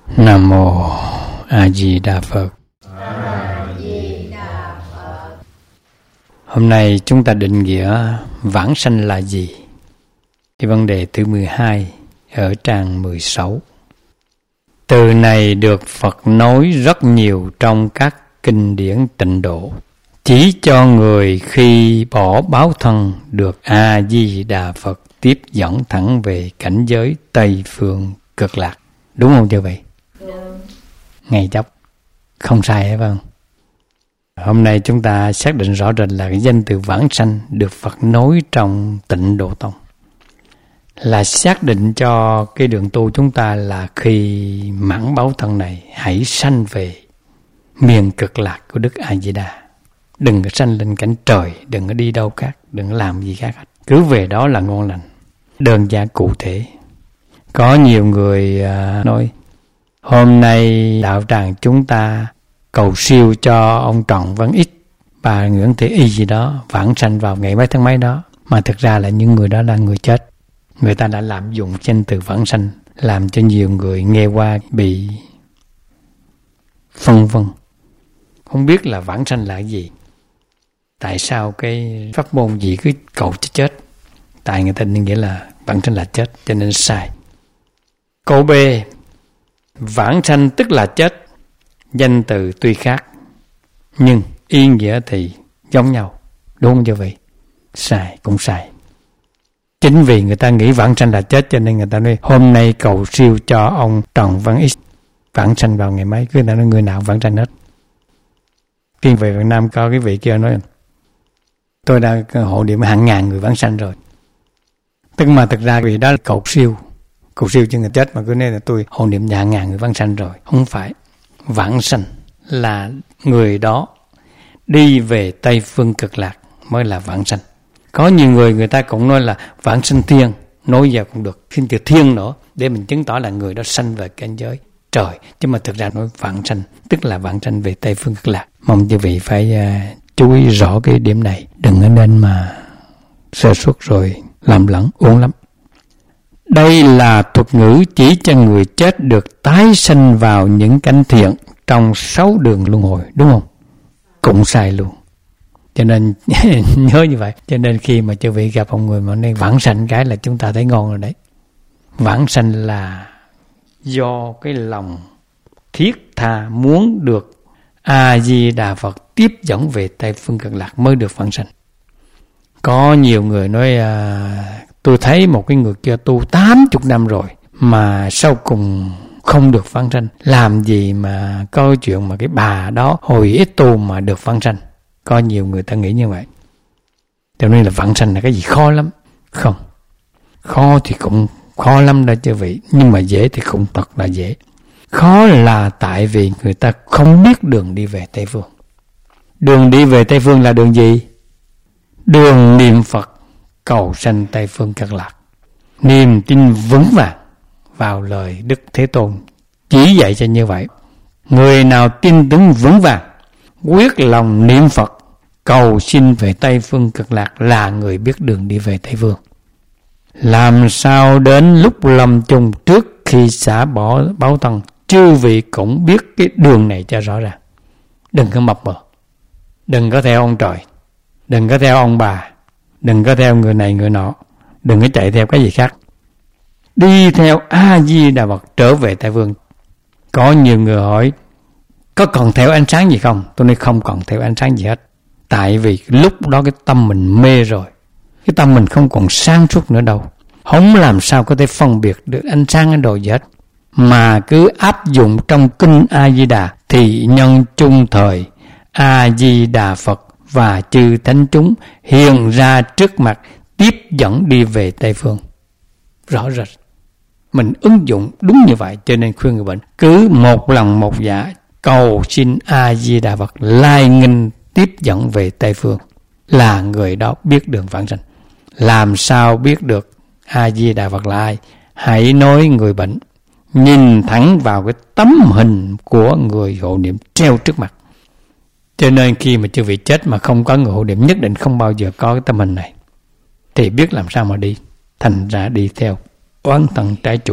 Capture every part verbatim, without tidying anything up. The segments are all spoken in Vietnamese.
Nam mô A Di Đà Phật. Hôm nay chúng ta định nghĩa vãng sanh là gì? Cái vấn đề thứ mười hai ở trang mười sáu. Từ này được Phật nói rất nhiều trong các kinh điển tịnh độ, chỉ cho người khi bỏ báo thân được A Di Đà Phật tiếp dẫn thẳng về cảnh giới Tây Phương Cực Lạc. Đúng không chưa vậy? Đúng. Ngay chốc, không sai phải không? Hôm nay chúng ta xác định rõ rệt là cái danh từ vãng sanh được Phật nói trong Tịnh Độ Tông, là xác định cho cái đường tu chúng ta là khi mãn báo thân này hãy sanh về miền cực lạc của Đức A Di Đà. Đừng có sanh lên cảnh trời, đừng có đi đâu khác, đừng có làm gì khác, cứ về đó là ngon lành. Đơn giản cụ thể. Có nhiều người uh, nói hôm nay đạo tràng chúng ta cầu siêu cho ông Trần Văn Ích, bà Nguyễn Thị Y gì đó vãng sanh vào ngày mấy tháng mấy đó, mà thực ra là những người đó là người chết. Người ta đã lạm dụng danh từ vãng sanh, làm cho nhiều người nghe qua bị phân vân, không biết là vãng sanh là cái gì. Tại sao cái pháp môn gì cứ cầu chết chết? Tại người ta nghĩa là vãng sanh là chết, cho nên sai. Câu B, vãng sanh tức là chết. Danh từ tuy khác nhưng ý nghĩa thì giống nhau, đúng không như vậy? Sai, cũng sai. Chính vì người ta nghĩ vãng sanh là chết cho nên người ta nói hôm nay cầu siêu cho ông Trần Văn X vãng sanh vào ngày mấy, cứ nói người nào vãng sanh hết. Khi về Việt Nam có cái vị kia nói tôi đã hộ niệm hàng ngàn người vãng sanh rồi. Tức mà thực ra vì đó là cầu siêu, cầu siêu cho người chết mà cứ nói là tôi hộ niệm hàng ngàn người vãng sanh rồi. Không phải. Vãng sanh là người đó đi về Tây Phương Cực Lạc mới là vãng sanh. Có nhiều người người ta cũng nói là vãng sanh thiên, nói giờ cũng được, xin từ thiên nữa để mình chứng tỏ là người đó sanh về cảnh giới trời, chứ mà thực ra nói vãng sanh tức là vãng sanh về Tây Phương Cực Lạc. Mong quý vị phải uh, chú ý rõ cái điểm này, đừng có nên mà sơ suất rồi làm lẫn uổng lắm. Đây là thuật ngữ chỉ cho người chết được tái sanh vào những cảnh thiện trong sáu đường luân hồi, đúng không? Cũng sai luôn. Cho nên nhớ như vậy. Cho nên khi mà quý vị gặp một người mà nói vãng sanh cái là chúng ta thấy ngon rồi đấy. Vãng sanh là do cái lòng thiết tha muốn được A Di Đà Phật tiếp dẫn về Tây Phương Cực Lạc mới được vãng sanh. Có nhiều người nói à, tôi thấy một cái người kia tu tám mươi năm rồi mà sau cùng không được vãng sanh. Làm gì mà có chuyện mà cái bà đó hồi ít tu mà được vãng sanh. Có nhiều người ta nghĩ như vậy. Cho nên là vãng sanh là cái gì khó lắm. Không. Khó thì cũng khó lắm đó chứ vị. Nhưng mà dễ thì cũng thật là dễ. Khó là tại vì người ta không biết đường đi về Tây Phương. Đường đi về Tây Phương là đường gì? Đường niệm Phật cầu sanh Tây Phương Cực Lạc. Niềm tin vững vàng vào lời Đức Thế Tôn chỉ dạy cho như vậy. Người nào tin tưởng vững vàng, quyết lòng niệm Phật cầu xin về Tây Phương Cực Lạc là người biết đường đi về Tây Phương. Làm sao đến lúc lâm chung trước khi xả bỏ báo thân, chư vị cũng biết cái đường này cho rõ ràng. Đừng có mập mờ, đừng có theo ông trời, đừng có theo ông bà, đừng có theo người này người nọ, đừng có chạy theo cái gì khác. Đi theo A Di Đà Phật trở về Tây Phương. Có nhiều người hỏi có còn theo ánh sáng gì không? Tôi nói không còn theo ánh sáng gì hết. Tại vì lúc đó cái tâm mình mê rồi, cái tâm mình không còn sáng suốt nữa đâu, không làm sao có thể phân biệt được ánh sáng ở đồ gì hết. Mà cứ áp dụng trong kinh A Di Đà thì nhân chung thời A Di Đà Phật và chư thánh chúng hiện ra trước mặt tiếp dẫn đi về Tây Phương. Rõ rệt. Mình ứng dụng đúng như vậy, cho nên khuyên người bệnh cứ một lòng một dạ cầu xin A Di Đà Phật lai nghinh tiếp dẫn về Tây Phương là người đó biết đường vãng sanh. Làm sao biết được A Di Đà Phật là ai? Hãy nói người bệnh nhìn thẳng vào cái tấm hình của người hộ niệm treo trước mặt. Cho nên khi mà chư vị chết mà không có người hộ niệm, nhất định không bao giờ có cái tấm hình này, thì biết làm sao mà đi. Thành ra đi theo oán thân trái chủ,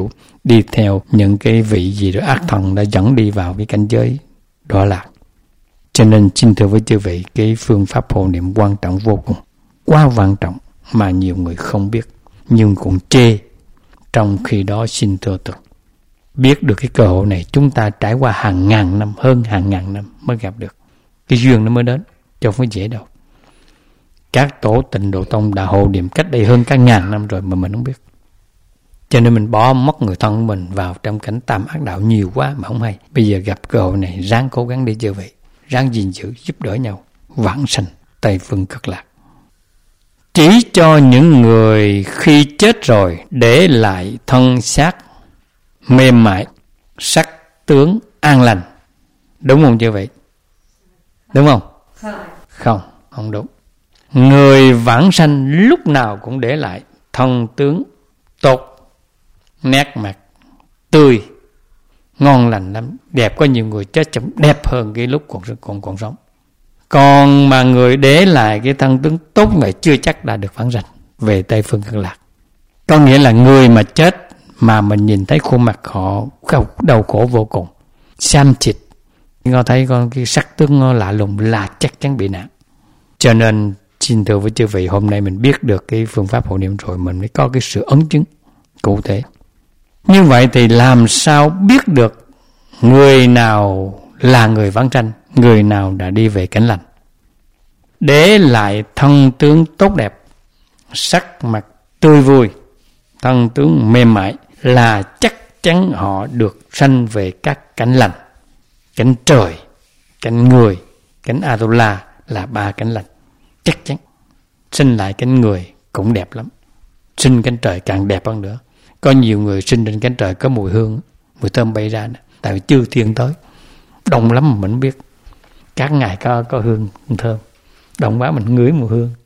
đi theo những cái vị gì đó ác thần đã dẫn đi vào cái cảnh giới đọa lạc. Cho nên xin thưa với chư vị, cái phương pháp hộ niệm quan trọng vô cùng, quá quan trọng mà nhiều người không biết, nhưng cũng chê. Trong khi đó xin thưa thật, biết được cái cơ hội này chúng ta trải qua hàng ngàn năm, hơn hàng ngàn năm mới gặp được. Cái duyên nó mới đến, chứ không phải dễ đâu. Các tổ Tịnh Độ Tông đã hộ niệm cách đây hơn cả ngàn năm rồi mà mình không biết. Cho nên mình bỏ mất người thân của mình vào trong cảnh tam ác đạo nhiều quá mà không hay. Bây giờ gặp cơ hội này, ráng cố gắng đi chư vị, ráng gìn giữ, giúp đỡ nhau, vãng sanh Tây Phương Cực Lạc. Chỉ cho những người khi chết rồi để lại thân xác mềm mại, sắc tướng an lành. Đúng không chư vị? Đúng không? Không, không đúng. Người vãng sanh lúc nào cũng để lại thân tướng tốt, nét mặt tươi, ngon lành lắm, đẹp. Có nhiều người chết chậm đẹp hơn cái lúc còn còn còn sống. Còn mà người để lại cái thân tướng tốt này chưa chắc đã được vãng sanh về Tây Phương Cực Lạc. Có nghĩa là người mà chết mà mình nhìn thấy khuôn mặt họ đau khổ vô cùng, xám xịt, có thấy con cái sắc tướng nó lạ lùng là chắc chắn bị nạn. Cho nên xin thưa với chư vị, hôm nay mình biết được cái phương pháp hộ niệm rồi, mình mới có cái sự ấn chứng cụ thể. Như vậy thì làm sao biết được người nào là người vãng sanh, người nào đã đi về cảnh lành? Để lại thân tướng tốt đẹp, sắc mặt tươi vui, thân tướng mềm mại là chắc chắn họ được sanh về các cảnh lành. Cảnh trời, cảnh người, cảnh Atula là ba cảnh lành. Chắc chắn sinh lại cảnh người cũng đẹp lắm, sinh cảnh trời càng đẹp hơn nữa. Có nhiều người sinh trên cánh trời có mùi hương, mùi thơm bay ra, tại vì chưa thiên tới, đông lắm mà mình không biết. Các ngày có có hương thơm, đông quá mình ngửi mùi hương.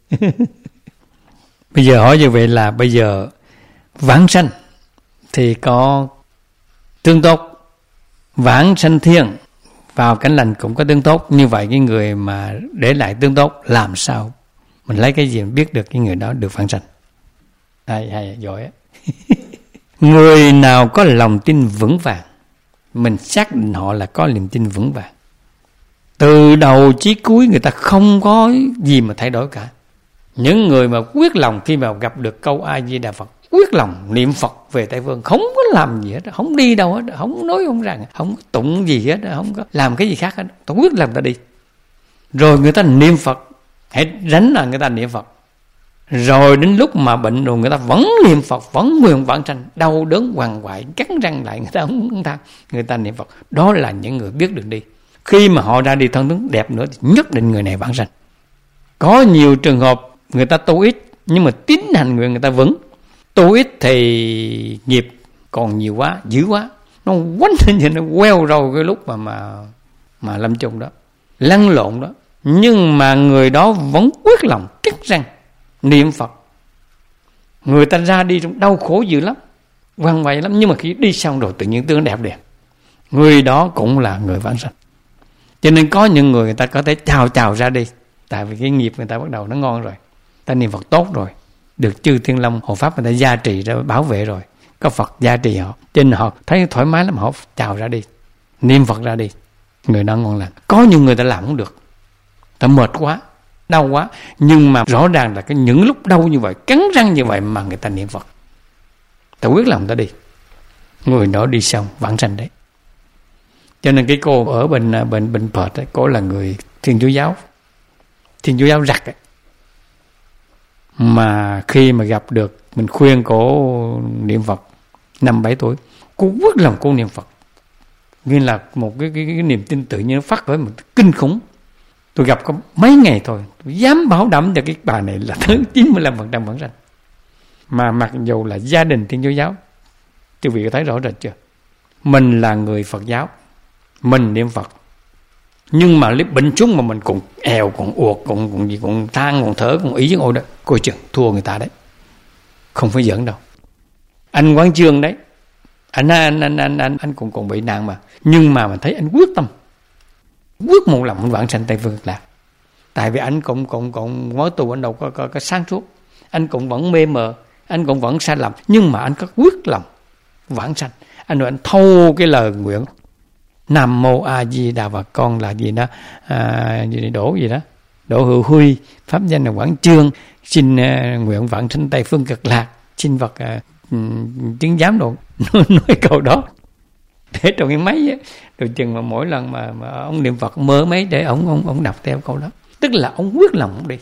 Bây giờ hỏi như vậy là bây giờ vãng sanh thì có tương tốt, vãng sanh thiên vào cảnh lành cũng có tương tốt. Như vậy cái người mà để lại tương tốt làm sao mình lấy cái gì mình biết được cái người đó được vãng sanh? Hay hay giỏi á. Người nào có lòng tin vững vàng, mình xác định họ là có niềm tin vững vàng. Từ đầu chí cuối người ta không có gì mà thay đổi cả. Những người mà quyết lòng khi mà gặp được câu A Di Đà Phật, quyết lòng niệm Phật về Tây Phương, không có làm gì hết, không đi đâu hết, không nói không rằng, không có tụng gì hết, không có làm cái gì khác hết, ta quyết làm ta đi. Rồi người ta niệm Phật, hãy rảnh là người ta niệm Phật. Rồi đến lúc mà bệnh rồi người ta vẫn niệm Phật, vẫn nguyện vãng sanh, đau đớn hoàng hoại, cắn răng lại, người ta không tha, người ta niệm Phật. Đó là những người biết đường đi. Khi mà họ ra đi thân tướng đẹp nữa thì nhất định người này vãng sanh. Có nhiều trường hợp người ta tu ít nhưng mà tín hành nguyện người ta vững. Tu ít thì nghiệp còn nhiều quá, dữ quá, nó quánh lên, nó queo rồi cái lúc mà mà mà lâm chung đó, lăn lộn đó. Nhưng mà người đó vẫn quyết lòng cắt răng niệm Phật. Người ta ra đi trong đau khổ dữ lắm, hoang hoại lắm, nhưng mà khi đi xong rồi tự nhiên tương đẹp đẹp, người đó cũng là người vãng sanh. Cho nên có những người người ta có thể chào chào ra đi, tại vì cái nghiệp người ta bắt đầu nó ngon rồi, ta niệm Phật tốt rồi, được chư Thiên Long hộ pháp người ta gia trì ra, bảo vệ rồi, có Phật gia trì họ, cho nên họ thấy thoải mái lắm, họ chào ra đi, niệm Phật ra đi, người đó ngon lành. Có những người ta làm không được, ta mệt quá, đau quá, nhưng mà rõ ràng là cái những lúc đau như vậy, cắn răng như vậy mà người ta niệm Phật, ta quyết lòng ta đi, người đó đi xong vãng sanh đấy. Cho nên cái cô ở bên bên bên Perth ấy, cô là người Thiên Chúa giáo, Thiên Chúa giáo rặt ấy. Mà khi mà gặp được mình khuyên cô niệm Phật năm bảy tuổi, cô quyết lòng cô niệm Phật, như là một cái, cái, cái niềm tin tự nhiên phát khởi một kinh khủng. Tôi gặp có mấy ngày thôi, tôi dám bảo đảm cho cái bà này là tới chín mươi lăm phần trăm vãng sanh. Mà mặc dù là gia đình Thiên Chúa giáo, quý vị có thấy rõ rệt chưa? Mình là người Phật giáo, mình niệm Phật, nhưng mà lúc bệnh chúng mà mình còn èo, còn uột, còn, còn gì, còn than, còn thở, còn ý với ngồi đó, coi chừng thua người ta đấy, không phải giỡn đâu. Anh Quán Chương đấy, anh anh anh anh anh anh cũng còn bị nạn mà, nhưng mà mình thấy anh quyết tâm, quyết một lòng anh vãng sanh Tây Phương Cực Lạc. Tại vì anh cũng cũng cũng ngói tù, anh đâu có, có có sáng suốt, anh cũng vẫn mê mờ, anh cũng vẫn sai lầm, nhưng mà anh có quyết lòng vãng sanh. Anh nói anh thâu cái lời nguyện Nam Mô A Di Đà và con là gì đó, à, gì đổ gì đó, Đỗ Hữu Huy, pháp danh là Quảng Chương, xin uh, nguyện vãng sanh Tây Phương Cực Lạc, xin Phật uh, chứng giám độ. Nói câu đó để trong cái máy á, rồi chừng mà mỗi lần mà, mà ông niệm Phật mơ mấy để ông ông ông đọc theo câu đó, tức là ông quyết lòng ông đi.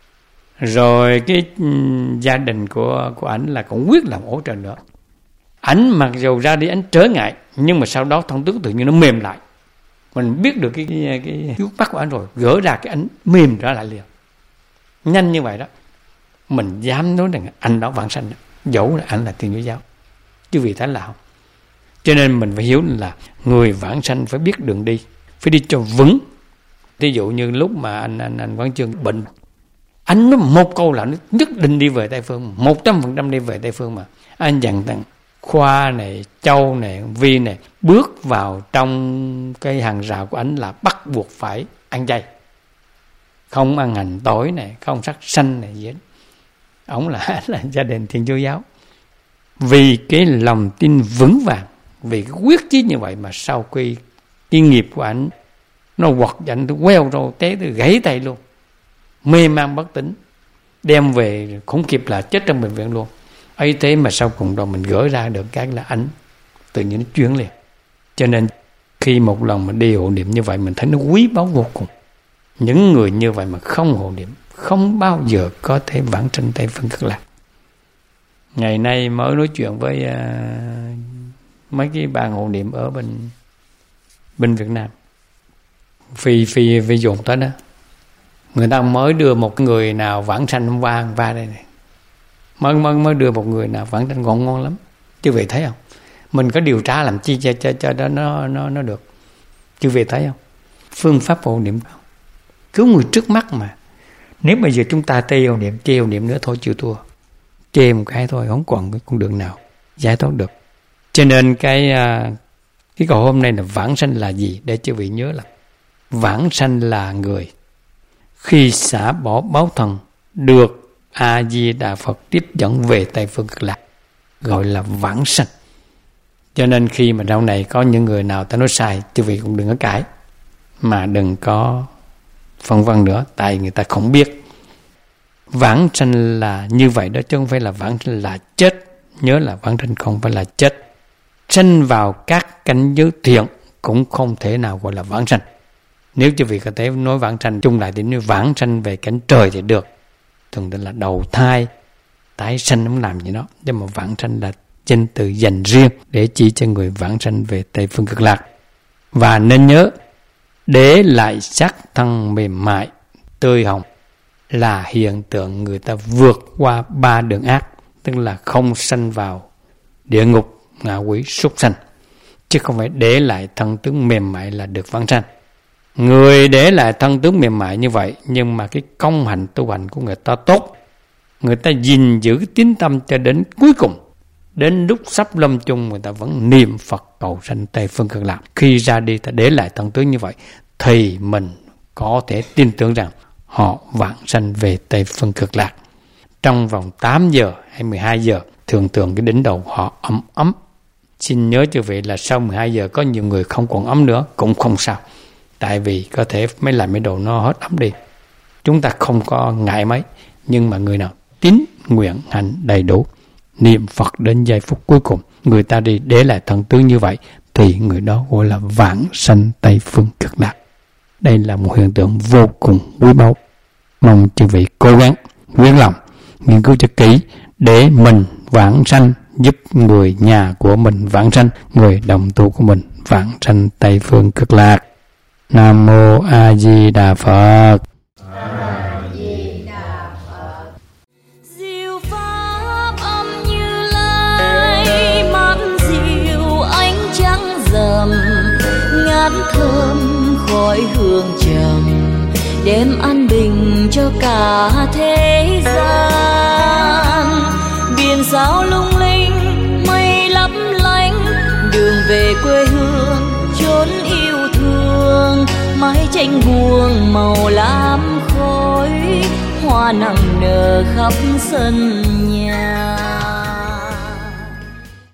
Rồi cái um, gia đình của của ảnh là cũng quyết lòng hỗ trợ nữa. Ảnh mặc dù ra đi ảnh trở ngại, nhưng mà sau đó thông tướng tự nhiên nó mềm lại. Mình biết được cái cái, cái trước mắt của ảnh rồi, gỡ ra cái ảnh mềm trở lại liền. Nhanh như vậy đó, mình dám nói rằng anh đó vãng sanh, dẫu là ảnh là Thiên Chúa giáo, chứ vì thế là không. Cho nên mình phải hiểu là người vãng sanh phải biết đường đi, phải đi cho vững. Ví dụ như lúc mà anh anh anh Quán Chương bệnh, anh nói một câu là nhất định đi về Tây Phương, một trăm phần trăm đi về Tây Phương mà. Anh dặn rằng Khoa này, Châu này, Vi này bước vào trong cái hàng rào của anh là bắt buộc phải ăn chay, không ăn hành tỏi này, không sát sanh này gì hết. Ông là, là gia đình Thiên Chúa giáo. Vì cái lòng tin vững vàng, vì cái quyết chí như vậy mà sau khi cái nghiệp của anh nó quật anh, nó queo rồi té tôi gãy tay luôn, mê man bất tỉnh, đem về không kịp là chết trong bệnh viện luôn. Ấy thế mà sau cùng rồi mình gỡ ra được cái là ảnh tự nhiên nó chuyển liền. Cho nên khi một lần mà đi hộ niệm như vậy, mình thấy nó quý báu vô cùng. Những người như vậy mà không hộ niệm không bao giờ có thể vãng sanh Tây Phương Cực Lạc. Ngày nay mới nói chuyện với uh, mấy cái bạn hộ niệm ở bên bên Việt Nam, phi phi phi dồn tới đó, người ta mới đưa một người nào vãng sanh hôm qua hôm qua đây này, mới mới mới đưa một người nào vãng sanh ngon ngon lắm. Chứ về thấy không, mình có điều tra làm chi cho cho cho đó nó nó nó được. Chứ về thấy không, phương pháp hộ niệm cứu người trước mắt mà. Nếu bây giờ chúng ta tê hộ niệm, chê hộ niệm nữa thôi chịu thua, chê một cái thôi, không còn cái con đường nào giải thoát được. Cho nên cái cái câu hôm nay là vãng sanh là gì, để cho vị nhớ là vãng sanh là người khi xả bỏ báo thân được A Di Đà Phật tiếp dẫn về Tây Phương Cực Lạc, gọi là vãng sanh. Cho nên khi mà trong này có những người nào ta nói sai, chứ vị cũng đừng có cãi, mà đừng có phân vân nữa, tại người ta không biết. Vãng sanh là như vậy đó, chứ không phải là vãng sanh là chết. Nhớ là vãng sanh không phải là chết. Sanh vào các cảnh giới thiện cũng không thể nào gọi là vãng sanh. Nếu cho vị có thể nói vãng sanh chung lại thì nói vãng sanh về cảnh trời thì được, thường tên là đầu thai, tái sanh không làm gì đó. Nhưng mà vãng sanh là danh từ dành riêng để chỉ cho người vãng sanh về Tây Phương Cực Lạc. Và nên nhớ, để lại xác thân mềm mại, tươi hồng là hiện tượng người ta vượt qua ba đường ác, tức là không sanh vào địa ngục, ngạ quỷ, súc sanh, chứ không phải để lại thân tướng mềm mại là được vãng sanh. Người để lại thân tướng mềm mại như vậy, nhưng mà cái công hành tu hành của người ta tốt, người ta gìn giữ cái tín tâm cho đến cuối cùng, đến lúc sắp lâm chung người ta vẫn niệm Phật cầu sanh Tây Phương Cực Lạc. Khi ra đi ta để lại thân tướng như vậy thì mình có thể tin tưởng rằng họ vãng sanh về Tây Phương Cực Lạc. Trong vòng tám giờ hay mười hai giờ, thường thường cái đỉnh đầu họ ấm ấm. Xin nhớ cho vị là sau mười hai giờ có nhiều người không còn ấm nữa cũng không sao, tại vì có thể mấy lại mấy đồ nó hết ấm đi, chúng ta không có ngại mấy. Nhưng mà người nào tín nguyện hành đầy đủ, niệm Phật đến giây phút cuối cùng, người ta đi để lại thần tướng như vậy, thì người đó gọi là vãng sanh Tây Phương Cực Lạc. Đây là một hiện tượng vô cùng quý báu. Mong chư vị cố gắng quyết lòng nghiên cứu cho kỹ để mình vãng sanh, giúp người nhà của mình vãng sanh, người đồng tu của mình vãng sanh Tây Phương Cực Lạc. Nam Mô A Di Đà Phật. A Di Đà Phật. Diệu pháp âm Như Lai, mắt diệu ánh trắng rằm, ngát thơm khói hương trầm, đem an bình cho cả thế gian. Biển sao lung linh, mây lấp lánh, đường về quê hương chốn yêu thương. Mái tranh buông màu lam khói, hoa nặng nở khắp sân